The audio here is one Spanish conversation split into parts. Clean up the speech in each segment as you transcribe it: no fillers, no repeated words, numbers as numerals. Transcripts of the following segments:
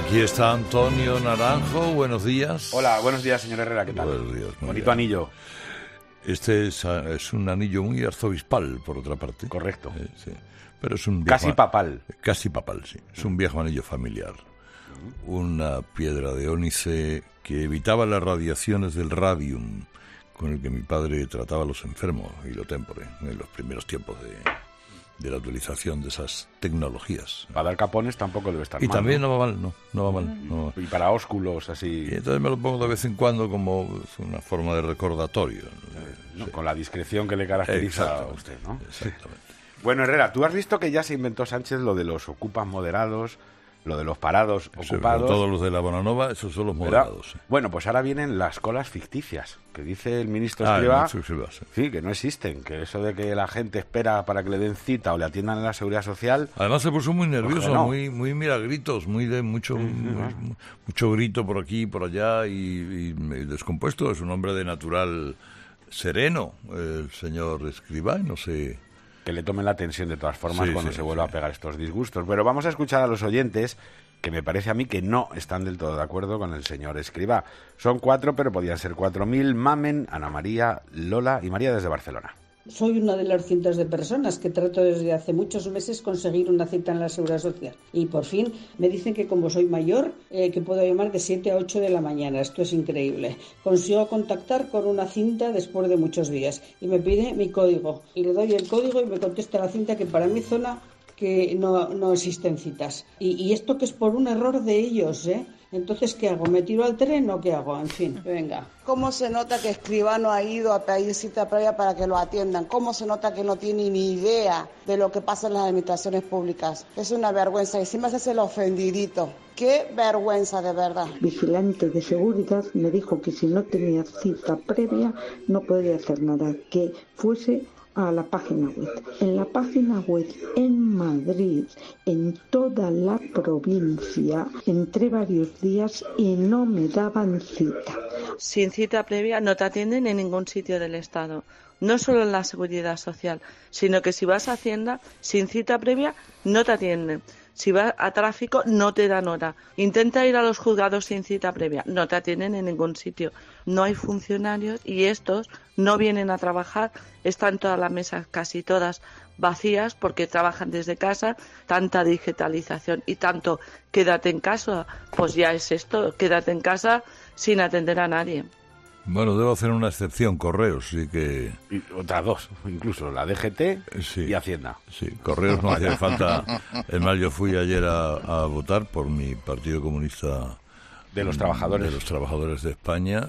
Aquí está Antonio Naranjo, buenos días. Hola, buenos días, señor Herrera, ¿qué tal? Buenos días. Bonito anillo. Este es un anillo muy arzobispal, por otra parte. Correcto. Sí. Pero es un casi papal. Casi papal, sí. Es un viejo anillo familiar. Una piedra de ónice que evitaba las radiaciones del radium con el que mi padre trataba a los enfermos y lo tempore en los primeros tiempos de la utilización de esas tecnologías. Para dar capones tampoco debe estar y mal. Y también no va mal, no va mal. Y para ósculos, así... Y entonces me lo pongo de vez en cuando como una forma de recordatorio. Sí. Con la discreción que le caracteriza a usted, ¿no? Exactamente. Bueno, Herrera, tú has visto que ya se inventó Sánchez lo de los ocupas moderados, lo de los parados ocupados. Todos los de la Bonanova, esos son los moderados. Sí. Bueno, pues ahora vienen las colas ficticias, que dice el ministro Escrivá, sí, que no existen, que eso de que la gente espera para que le den cita o le atiendan en la Seguridad Social... Además se puso muy nervioso, no. muy milagritos, mucho grito por aquí y por allá y descompuesto. Es un hombre de natural sereno, el señor Escrivá, no sé... Que le tomen la atención de todas formas cuando se vuelva a pegar estos disgustos. Pero vamos a escuchar a los oyentes, que me parece a mí que no están del todo de acuerdo con el señor Escrivá. Son 4, pero podían ser 4.000. Mamen, Ana María, Lola y María desde Barcelona. Soy una de las cientos de personas que trato desde hace muchos meses conseguir una cita en la Seguridad Social. Y por fin me dicen que como soy mayor, que puedo llamar de 7 a 8 de la mañana. Esto es increíble. Consigo contactar con una cinta después de muchos días. Y me pide mi código. Y le doy el código y me contesta la cinta que para mi zona que no existen citas. Y esto que es por un error de ellos, ¿eh? Entonces, ¿qué hago? ¿Me tiro al tren o qué hago? En fin, venga. ¿Cómo se nota que Escrivá no ha ido a pedir cita previa para que lo atiendan? ¿Cómo se nota que no tiene ni idea de lo que pasa en las administraciones públicas? Es una vergüenza. Encima se hace el ofendidito. ¡Qué vergüenza, de verdad! Vigilante de seguridad me dijo que si no tenía cita previa no podía hacer nada, que fuese a la página web. En la página web en Madrid, en toda la provincia, entré varios días y no me daban cita. Sin cita previa no te atienden en ningún sitio del Estado. No solo en la Seguridad Social, sino que si vas a Hacienda, sin cita previa no te atienden. Si vas a tráfico, no te dan hora. Intenta ir a los juzgados sin cita previa. No te atienden en ningún sitio. No hay funcionarios y estos no vienen a trabajar. Están todas las mesas, casi todas, vacías porque trabajan desde casa. Tanta digitalización y tanto quédate en casa. Pues ya es esto, quédate en casa sin atender a nadie. Bueno, debo hacer una excepción, Correos, sí que... Y otras dos, incluso la DGT y Hacienda. Sí, Correos no hacía falta. Es más, yo fui ayer a votar por mi Partido Comunista... De los trabajadores. De los trabajadores de España,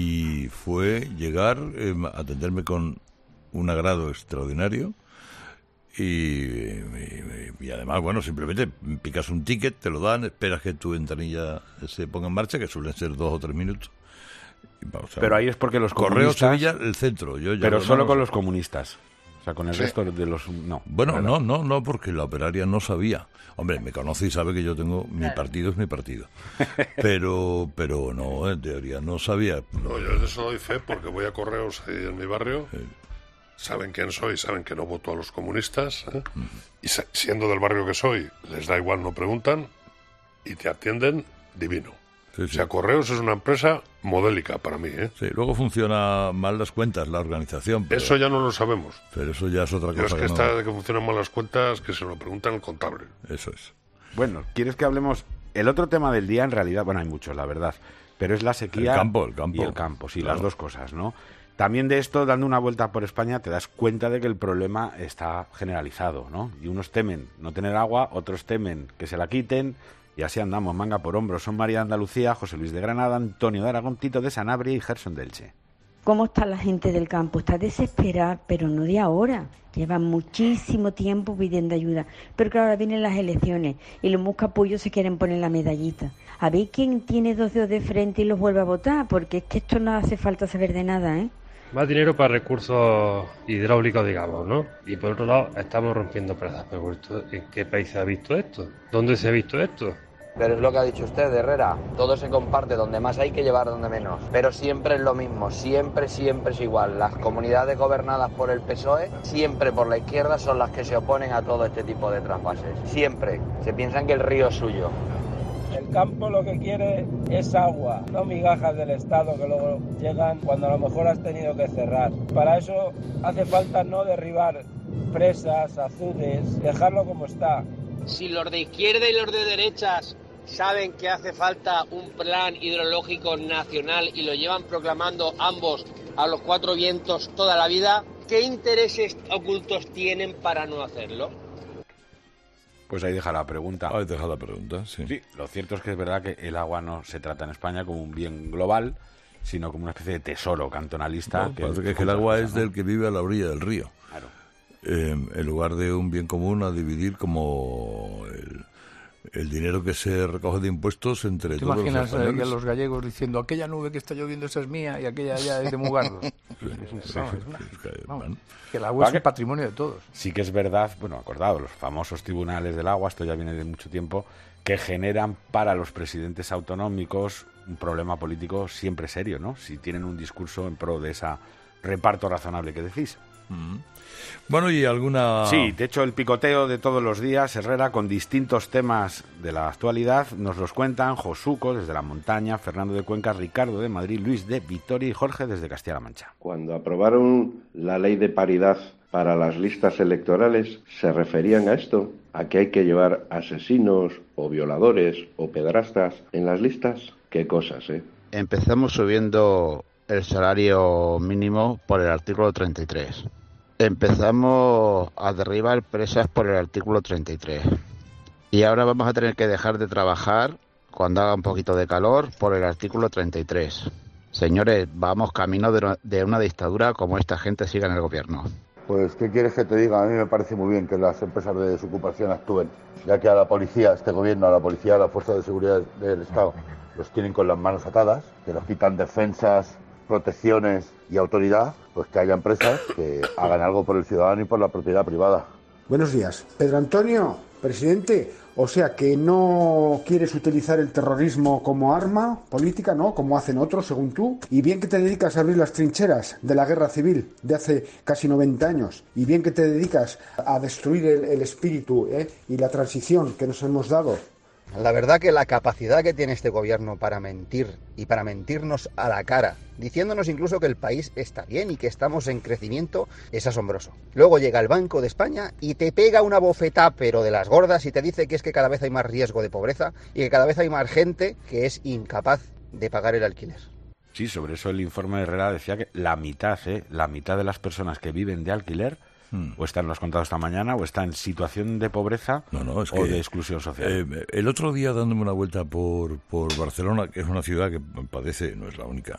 y fue llegar, atenderme con un agrado extraordinario, y además, bueno, simplemente picas un ticket, te lo dan, esperas que tu ventanilla se ponga en marcha, que suelen ser 2 o 3 minutos. Pero ahí es porque los Correos comunistas... Sevilla, el centro. Pero solo con los comunistas. O sea, con el resto de los... No. Bueno, no, porque la operaria no sabía. Hombre, me conoce y sabe que yo tengo... Mi partido es mi partido. Pero no, en teoría no sabía. No, yo de eso doy fe porque voy a Correos ahí en mi barrio. Saben quién soy, saben que no voto a los comunistas. Y siendo del barrio que soy, les da igual, no preguntan. Y te atienden divino. Sí. O sea, Correos es una empresa modélica para mí, ¿eh? Sí, luego funciona mal las cuentas, la organización. Pero, eso ya no lo sabemos. Pero eso ya es otra cosa. Pero es que está de que funcionan mal las cuentas, que se lo preguntan al contable. Eso es. Bueno, ¿quieres que hablemos? El otro tema del día, en realidad, bueno, hay muchos, la verdad, pero es la sequía el campo. Y el campo, sí, claro. Las dos cosas, ¿no? También de esto, dando una vuelta por España, te das cuenta de que el problema está generalizado, ¿no? Y unos temen no tener agua, otros temen que se la quiten... Y así andamos, manga por hombro. Son María de Andalucía, José Luis de Granada, Antonio de Aragón, Tito de Sanabria y Gerson de Elche. ¿Cómo está la gente del campo? Está desesperada, pero no de ahora. Llevan muchísimo tiempo pidiendo ayuda. Pero claro, ahora vienen las elecciones y los muscapullos se quieren poner la medallita. A ver quién tiene 2 dedos de frente y los vuelve a votar, porque es que esto no hace falta saber de nada, ¿eh? Más dinero para recursos hidráulicos, digamos, ¿no? Y por otro lado, estamos rompiendo plazas. Pero ¿en qué país se ha visto esto? ¿Dónde se ha visto esto? Pero es lo que ha dicho usted, Herrera. Todo se comparte, donde más hay que llevar, donde menos. Pero siempre es lo mismo, siempre es igual. Las comunidades gobernadas por el PSOE, siempre por la izquierda, son las que se oponen a todo este tipo de trasvases. Siempre. Se piensan que el río es suyo. El campo lo que quiere es agua, no migajas del Estado que luego llegan cuando a lo mejor has tenido que cerrar. Para eso hace falta no derribar presas, azudes, dejarlo como está. Si los de izquierda y los de derechas saben que hace falta un plan hidrológico nacional y lo llevan proclamando ambos a los cuatro vientos toda la vida, ¿qué intereses ocultos tienen para no hacerlo? Pues ahí deja la pregunta. Ahí deja la pregunta, sí. Sí, lo cierto es que es verdad que el agua no se trata en España como un bien global, sino como una especie de tesoro cantonalista. No, parece que el agua es del que vive a la orilla del río. Claro. En lugar de un bien común a dividir como el dinero que se recoge de impuestos entre todos los españoles. ¿Te imaginas a los gallegos diciendo aquella nube que está lloviendo esa es mía y aquella ya es de Mugardos? Que el agua es un patrimonio de todos. Sí que es verdad, bueno, acordado, los famosos tribunales del agua, esto ya viene de mucho tiempo, que generan para los presidentes autonómicos un problema político siempre serio, ¿no? Si tienen un discurso en pro de ese reparto razonable que decís. Bueno, y alguna... Sí, de hecho el picoteo de todos los días, Herrera, con distintos temas de la actualidad, nos los cuentan Josuco desde La Montaña, Fernando de Cuenca, Ricardo de Madrid, Luis de Vitoria y Jorge desde Castilla-La Mancha. Cuando aprobaron la ley de paridad para las listas electorales, ¿se referían a esto? ¿A que hay que llevar asesinos o violadores o pedrastas en las listas? ¿Qué cosas, Empezamos subiendo el salario mínimo por el artículo 33. Empezamos a derribar presas por el artículo 33. Y ahora vamos a tener que dejar de trabajar cuando haga un poquito de calor por el artículo 33. Señores, vamos camino de una dictadura como esta gente siga en el gobierno. Pues, ¿qué quieres que te diga? A mí me parece muy bien que las empresas de desocupación actúen, ya que a la policía, este gobierno, a la policía, a la fuerza de seguridad del Estado, los tienen con las manos atadas, que nos quitan defensas, protecciones y autoridad, pues que haya empresas que hagan algo por el ciudadano y por la propiedad privada. Buenos días. Pedro Antonio, presidente, o sea que no quieres utilizar el terrorismo como arma política, ¿no? Como hacen otros, según tú. Y bien que te dedicas a abrir las trincheras de la guerra civil de hace casi 90 años. Y bien que te dedicas a destruir el espíritu y la transición que nos hemos dado. La verdad que la capacidad que tiene este gobierno para mentir y para mentirnos a la cara, diciéndonos incluso que el país está bien y que estamos en crecimiento, es asombroso. Luego llega el Banco de España y te pega una bofetá pero de las gordas y te dice que es que cada vez hay más riesgo de pobreza y que cada vez hay más gente que es incapaz de pagar el alquiler. Sí, sobre eso el informe de Herrera decía que la mitad de las personas que viven de alquiler o están, lo has contado esta mañana, o está en situación de pobreza o de exclusión social. El otro día, dándome una vuelta por Barcelona, que es una ciudad que padece, no es la única,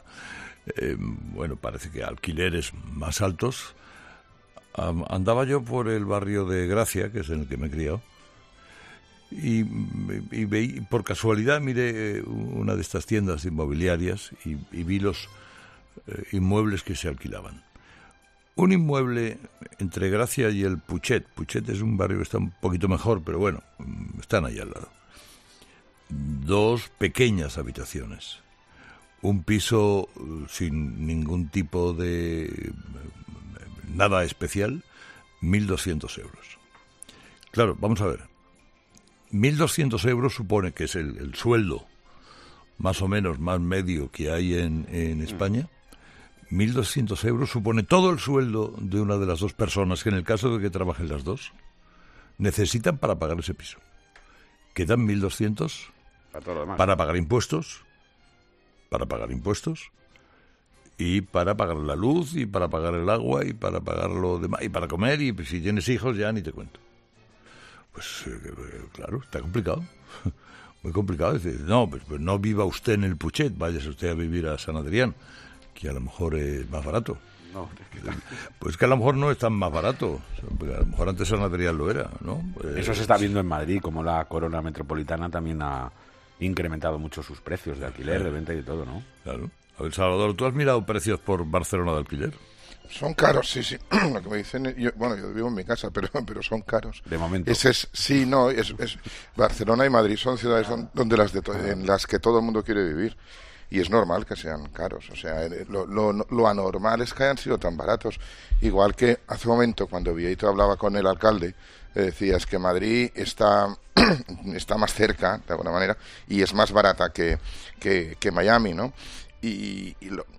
parece que alquileres más altos, andaba yo por el barrio de Gracia, que es en el que me he criado, y veí, por casualidad miré una de estas tiendas inmobiliarias y vi los inmuebles que se alquilaban. Un inmueble entre Gracia y el Puchet. Puchet es un barrio que está un poquito mejor, pero bueno, están ahí al lado. 2 pequeñas habitaciones. Un piso sin ningún tipo de nada especial, 1.200 euros. Claro, vamos a ver. 1.200 euros supone que es el sueldo más o menos más medio que hay en España. 1.200 euros supone todo el sueldo de una de las 2 personas que, en el caso de que trabajen las 2, necesitan para pagar ese piso. Quedan 1.200 para pagar impuestos, y para pagar la luz, y para pagar el agua, y para pagar lo demás, y para comer, y si tienes hijos ya ni te cuento. Pues claro, está complicado. Muy complicado. Es decir, no, pues no viva usted en el Puchet, váyase usted a vivir a San Adrián, que a lo mejor es más barato. No, pues que a lo mejor no es tan más barato. A lo mejor antes San Adrián lo era, ¿no? Eso se está viendo en Madrid, como la corona metropolitana también ha incrementado mucho sus precios de alquiler, de venta y de todo, ¿no? Claro. A ver, Salvador, ¿tú has mirado precios por Barcelona de alquiler? Son caros, sí. Lo que me dicen, yo vivo en mi casa, pero son caros. De momento. Barcelona y Madrid son ciudades donde en las que todo el mundo quiere vivir. y es normal que sean caros. O sea, lo anormal es que hayan sido tan baratos. Igual que hace un momento, cuando Vieito hablaba con el alcalde, decía, es que Madrid está más cerca, de alguna manera, y es más barata que Miami, ¿no? Y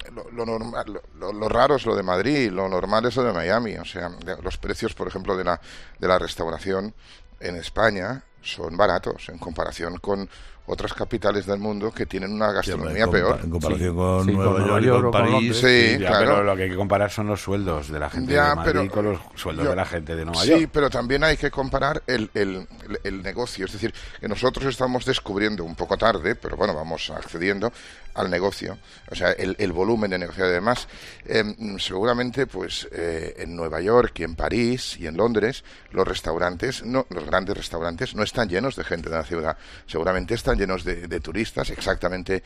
lo raro es lo de Madrid, lo normal es lo de Miami. O sea, los precios, por ejemplo, de la restauración en España son baratos en comparación con otras capitales del mundo que tienen una gastronomía peor. En comparación con Nueva York, con París. Sí, claro. Pero lo que hay que comparar son los sueldos de la gente de Madrid con los sueldos de la gente de Nueva York. Sí, pero también hay que comparar el negocio. Es decir, que nosotros estamos descubriendo un poco tarde, pero bueno, vamos accediendo al negocio. O sea, el volumen de negocio. Además, seguramente, pues, en Nueva York y en París y en Londres, los grandes restaurantes no están llenos de gente de la ciudad. Seguramente están llenos de turistas, exactamente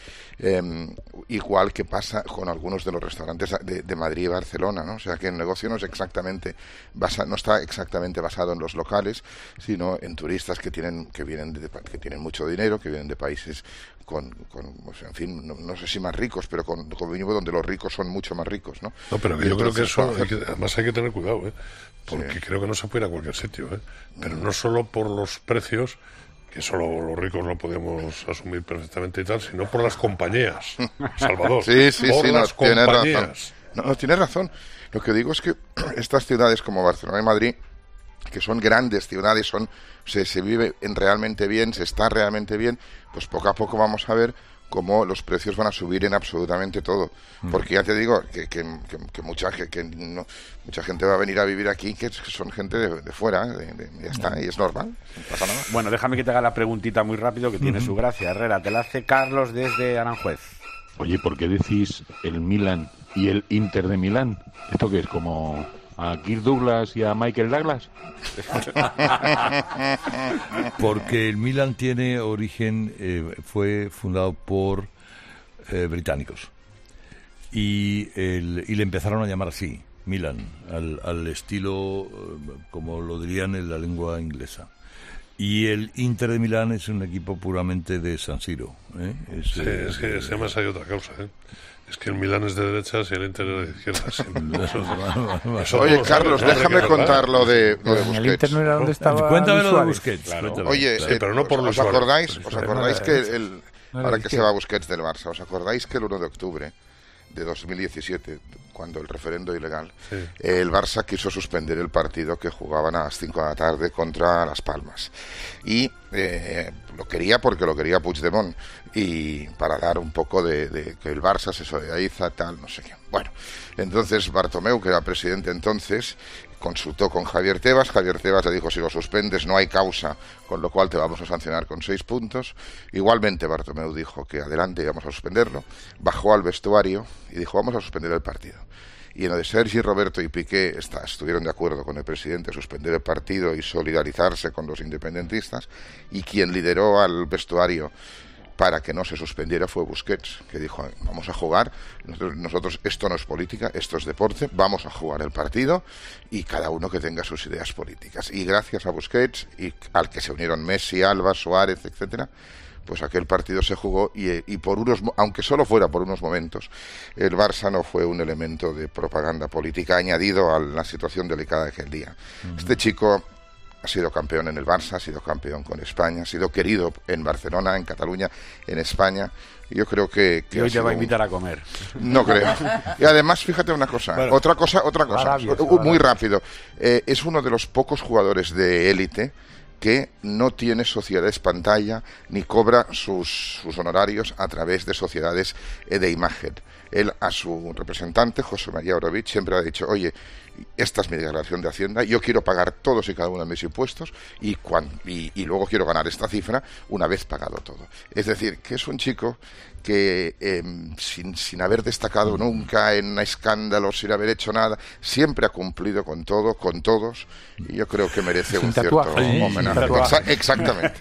igual que pasa con algunos de los restaurantes de Madrid y Barcelona, ¿no? O sea que el negocio no es exactamente no está exactamente basado en los locales, sino en turistas que tienen mucho dinero, que vienen de países pues, en fin, no sé si más ricos, pero donde los ricos son mucho más ricos, ¿no? No, pero yo creo que eso, además hay que tener cuidado, porque sí, creo que no se puede ir a cualquier sitio, pero no solo por los precios, que solo los ricos lo podemos asumir perfectamente y tal, sino por las compañías, Salvador. Las compañías. No, tienes razón. Lo que digo es que estas ciudades como Barcelona y Madrid, que son grandes ciudades, se vive realmente bien, se está realmente bien, pues poco a poco vamos a ver cómo los precios van a subir en absolutamente todo. Porque ya te digo que mucha gente va a venir a vivir aquí, que son gente de fuera, ya está, y es normal, no pasa nada. Bueno, déjame que te haga la preguntita muy rápido, que tiene su gracia. Herrera, te la hace Carlos desde Aranjuez. Oye, ¿por qué decís el Milan y el Inter de Milán? ¿Esto qué es, como a Kirk Douglas y a Michael Douglas? Porque el Milan tiene origen, fue fundado por británicos y le empezaron a llamar así, Milan, al estilo, como lo dirían en la lengua inglesa. Y el Inter de Milán es un equipo puramente de San Siro. Es que además hay otra causa, Es que el Milán es de derechas y el Inter es de izquierdas. Oye, Carlos, déjame contar lo de Busquets. El Inter no era donde estaba. Cuéntame lo de Busquets. Claro. Oye, pero no por ¿os acordáis que ahora que se va Busquets del Barça, ¿os acordáis que el 1 de octubre de 2017, cuando el referendo ilegal, el Barça quiso suspender el partido que jugaban a las 5 de la tarde contra Las Palmas? Y lo quería porque lo quería Puigdemont, y para dar un poco de que el Barça se solidariza, tal, no sé qué. Bueno, entonces Bartomeu, que era presidente entonces, consultó con Javier Tebas le dijo, si lo suspendes no hay causa, con lo cual te vamos a sancionar con 6 puntos. Igualmente Bartomeu dijo que adelante, íbamos a suspenderlo, bajó al vestuario y dijo, vamos a suspender el partido. Y en lo de Sergi, Roberto y Piqué estuvieron de acuerdo con el presidente a suspender el partido y solidarizarse con los independentistas, y quien lideró al vestuario para que no se suspendiera fue Busquets, que dijo, vamos a jugar, nosotros esto no es política, esto es deporte, vamos a jugar el partido y cada uno que tenga sus ideas políticas. Y gracias a Busquets, y al que se unieron Messi, Alba, Suárez, etcétera, pues aquel partido se jugó y aunque solo fuera por unos momentos, el Barça no fue un elemento de propaganda política añadido a la situación delicada de aquel día. Este chico ha sido campeón en el Barça, ha sido campeón con España, ha sido querido en Barcelona, en Cataluña, en España. Yo creo que y hoy te va a invitar a comer. No creo. Y además, fíjate una cosa, bueno, otra cosa, muy rápido. Es uno de los pocos jugadores de élite que no tiene sociedades pantalla ni cobra sus honorarios a través de sociedades de imagen. Él a su representante, José María Orovich, siempre ha dicho, oye, esta es mi declaración de Hacienda, yo quiero pagar todos y cada uno de mis impuestos y luego quiero ganar esta cifra una vez pagado todo. Es decir, que es un chico que sin haber destacado nunca en escándalos, sin haber hecho nada, siempre ha cumplido con todo, con todos, y yo creo que merece un cierto homenaje. Exactamente.